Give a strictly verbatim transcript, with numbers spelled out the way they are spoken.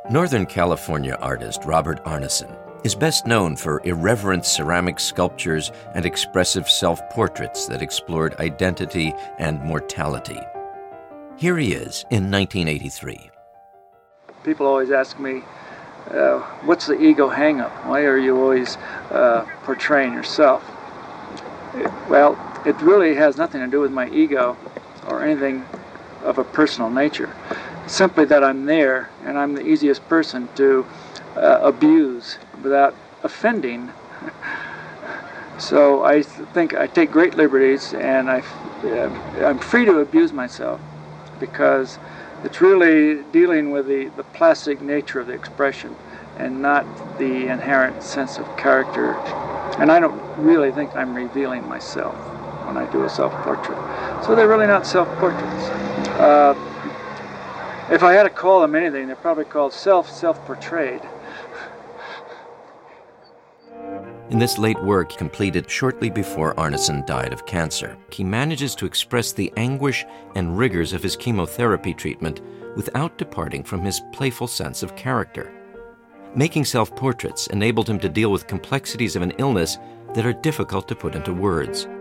Northern California artist Robert Arneson is best known for irreverent ceramic sculptures and expressive self-portraits that explored identity and mortality. Here he is in nineteen eighty-three. People always ask me, uh, what's the ego hang-up? Why are you always uh, portraying yourself? It, well, it really has nothing to do with my ego or anything of a personal nature. Simply that I'm there and I'm the easiest person to uh, abuse without offending. So I think I take great liberties, and I, uh, I'm free to abuse myself because it's really dealing with the, the plastic nature of the expression and not the inherent sense of character. And I don't really think I'm revealing myself when I do a self-portrait. So they're really not self-portraits. Uh, if I had to call them anything, they're probably called self, self-portrayed. In this late work, completed shortly before Arneson died of cancer, he manages to express the anguish and rigors of his chemotherapy treatment without departing from his playful sense of character. Making self-portraits enabled him to deal with complexities of an illness that are difficult to put into words.